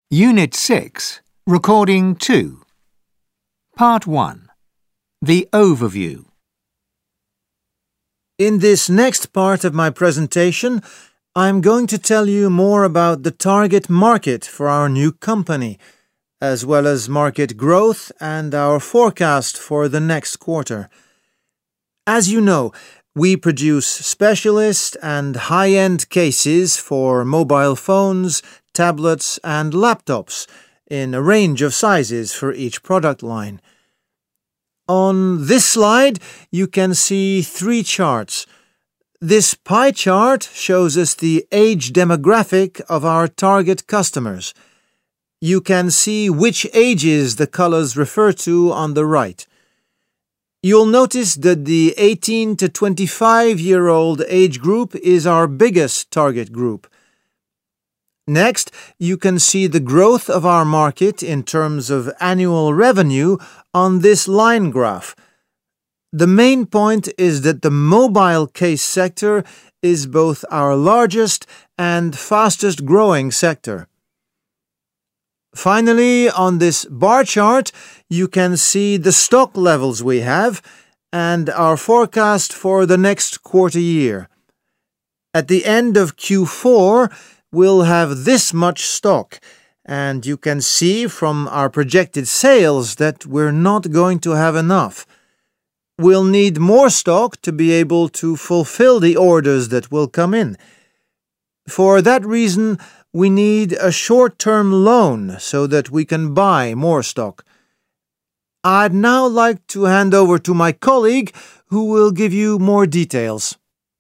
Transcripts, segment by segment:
Unit 6, Recording 2. Part 1. The Overview. In this next part of my presentation, I'm going to tell you more about the target market for our new company, as well as market growth and our forecast for the next quarter. As you know, we produce specialist and high-end cases for mobile phones, tablets, and laptops in a range of sizes for each product line. On this slide, you can see 3 charts. This pie chart shows us the age demographic of our target customers. You can see which ages the colors refer to on the right. You'll notice that the 18 to 25-year-old age group is our biggest target group. Next, you can see the growth of our market in terms of annual revenue on this line graph. The main point is that the mobile case sector is both our largest and fastest growing sector. Finally, on this bar chart, you can see the stock levels we have and our forecast for the next quarter year. At the end of Q4, we'll have this much stock, and you can see from our projected sales that we're not going to have enough. We'll need more stock to be able to fulfill the orders that will come in. For that reason, we need a short-term loan so that we can buy more stock. I'd now like to hand over to my colleague who will give you more details.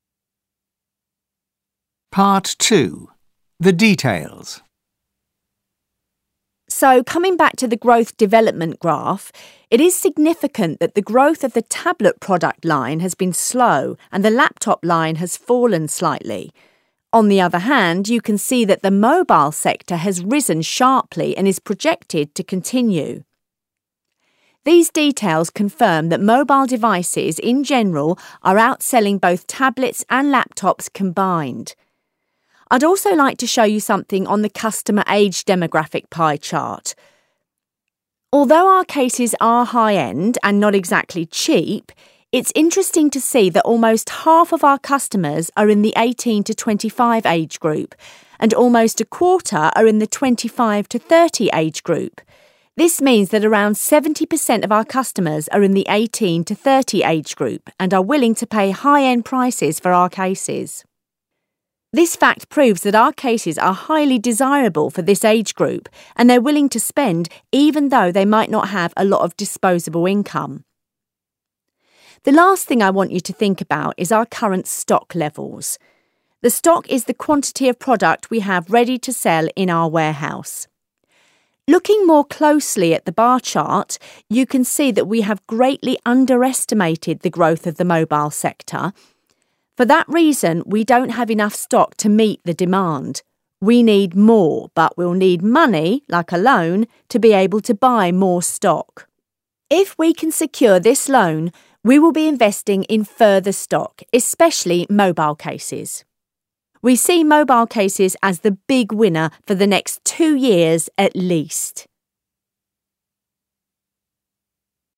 Part 2. The Details. So, coming back to the growth development graph, it is significant that the growth of the tablet product line has been slow and the laptop line has fallen slightly. On the other hand, you can see that the mobile sector has risen sharply and is projected to continue. These details confirm that mobile devices in general are outselling both tablets and laptops combined. I'd also like to show you something on the customer age demographic pie chart. Although our cases are high-end and not exactly cheap, it's interesting to see that almost half of our customers are in the 18 to 25 age group, and almost a quarter are in the 25 to 30 age group. This means that around 70% of our customers are in the 18 to 30 age group and are willing to pay high-end prices for our cases. This fact proves that our cases are highly desirable for this age group and they're willing to spend even though they might not have a lot of disposable income. The last thing I want you to think about is our current stock levels. The stock is the quantity of product we have ready to sell in our warehouse. Looking more closely at the bar chart, you can see that we have greatly underestimated the growth of the mobile sector. For that reason, we don't have enough stock to meet the demand. We need more, but we'll need money, like a loan, to be able to buy more stock. If we can secure this loan, we will be investing in further stock, especially mobile cases. We see mobile cases as the big winner for the next 2 years at least.